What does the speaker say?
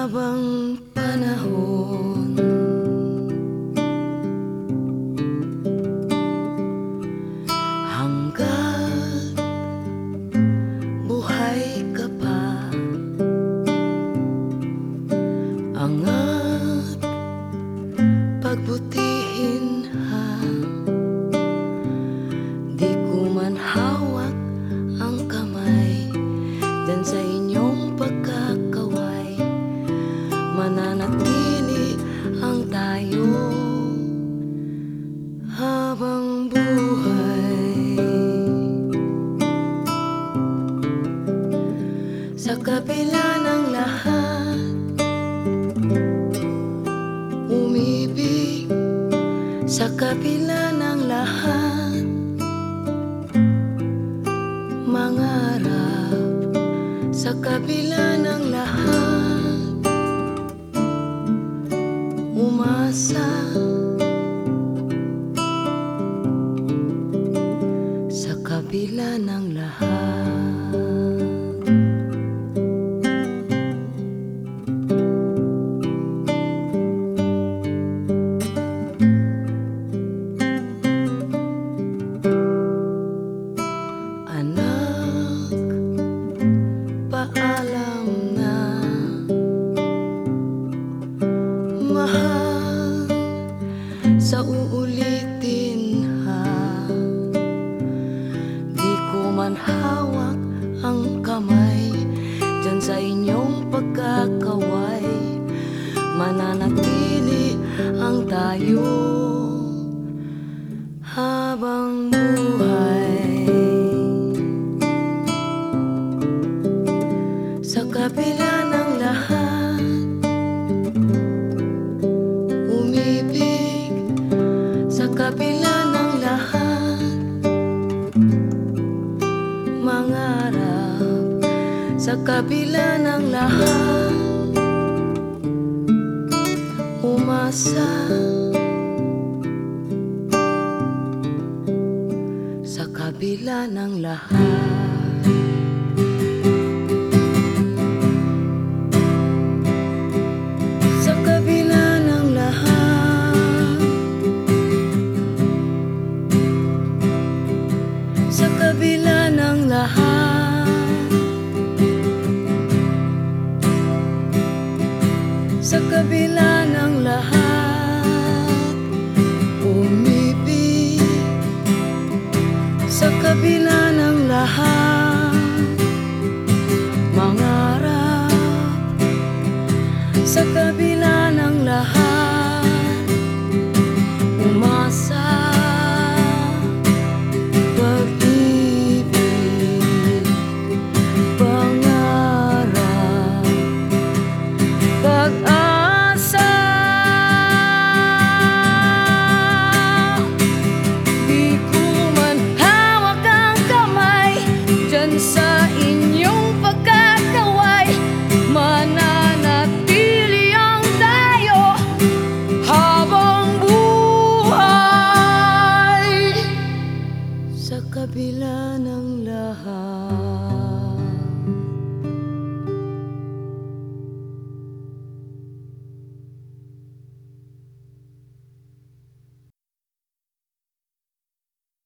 Habang panahon hanggat buhay ka pa, angat pagbutihin ha. Di ko man hawak ang kamay dan sa inyong pagkakaway, mananatili ang tayo habang buhay. Sa kabila ng lahat, umibig. Sa kabila ng lahat, mangarap. Sa kabila ng lahat, umasa. Sa kabila ng lahat, anak, paalam na. Mahal, sa uulitin ha. Di ko man hawak ang kamay dyan sa inyong pagkakaway, mananatili ang tayo habang buhay. Sa kabila ng lahat, umibig. Sa kabila ng lahat, mangarap. Sa kabila ng lahat, umasa. Sa kabila ng lahat, sa kabila ng lahat, sa kabila ng lahat, sa kabila ng lahat.